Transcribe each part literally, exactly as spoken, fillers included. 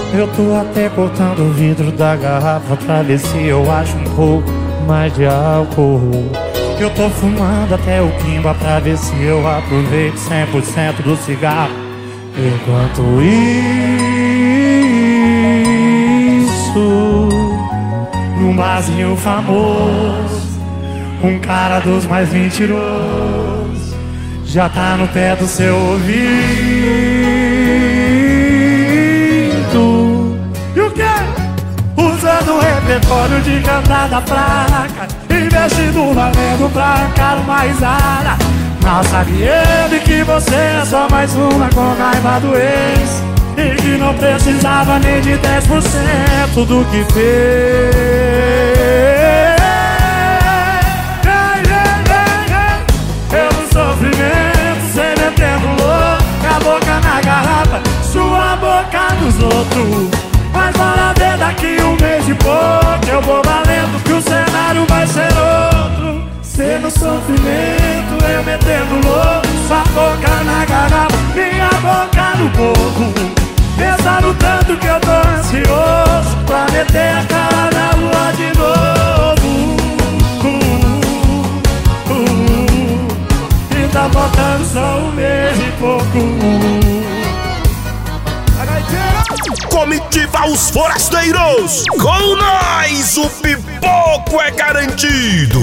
Eu tô até cortando o vidro da garrafa pra ver se eu acho um pouco mais de álcool. Eu tô fumando até o quimba pra ver se eu aproveito cem por cento do cigarro. Enquanto isso, num barzinho famoso, um cara dos mais mentirosos já tá no pé do seu ouvido. E o quê? Usando o repertório de cantada fraca, investindo valendo pra arrancar uma risada. Mal sabe ele que você é só mais uma com raiva do ex, e que não precisava nem de dez por cento do que fez. Pelo sofrimento, cê metendo louco, a boca na garrafa, sua boca nos outros. Mas bora ver daqui um mês e pouco, eu vou valendo que o cenário vai ser outro. Cê no sofrimento, eu metendo louco, sua boca na garrafa, minha boca no boco. Pensando tanto que eu tô ansioso pra meter a cara na lua de novo. uh, uh, uh, E tá faltando só um mês e pouco. Comitiva Os Forasteiros, com nós o pipoco é garantido.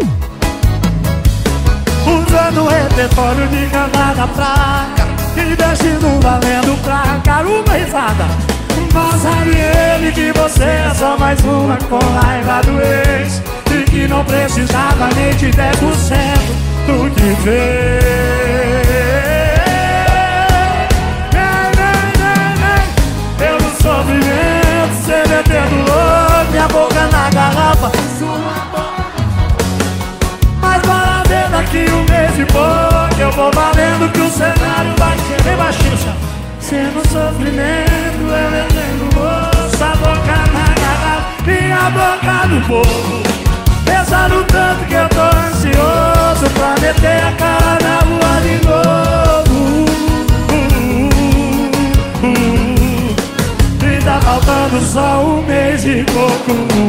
Usando o repertório de cantada fraca, investindo valendo pra arrancar uma risada. Mas sabe ele que você é só mais uma com raiva do ex, e que não precisava nem de dez por cento do que fez. Pelo sofrimento, cê metendo louco, minha boca na garrafa, sua boca. Mas bora ver daqui um mês e pouco, eu vou valendo que o cenário vai ser bem baixinho. Cê no sofrimento, eu metendo louco, sua boca na garrafa, minha boca no povo. Pensando tanto que eu tô ansioso pra meter a cara na rua de novo. uh, uh, uh, uh. E tá faltando só um mês e pouco.